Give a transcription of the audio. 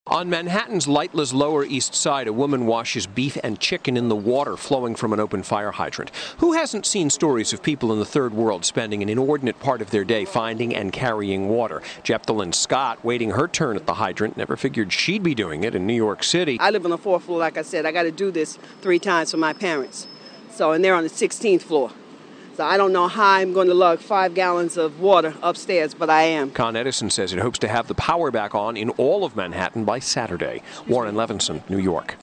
On Manhattan's Lightless Lower East Side, a woman washes beef and chicken in the water flowing from an open fire hydrant. Who hasn't seen stories of people in the third world spending an inordinate part of their day finding and carrying water? Jepthelyn Scott, waiting her turn at the hydrant, never figured she'd be doing it in New York City. I live on the 4th floor, like I said. I got to do this 3 times for my parents. And they're on the 16th floor. So I don't know how I'm going to lug 5 gallons of water upstairs, but I am. Con Edison says it hopes to have the power back on in all of Manhattan by Saturday. Warren Levinson, New York.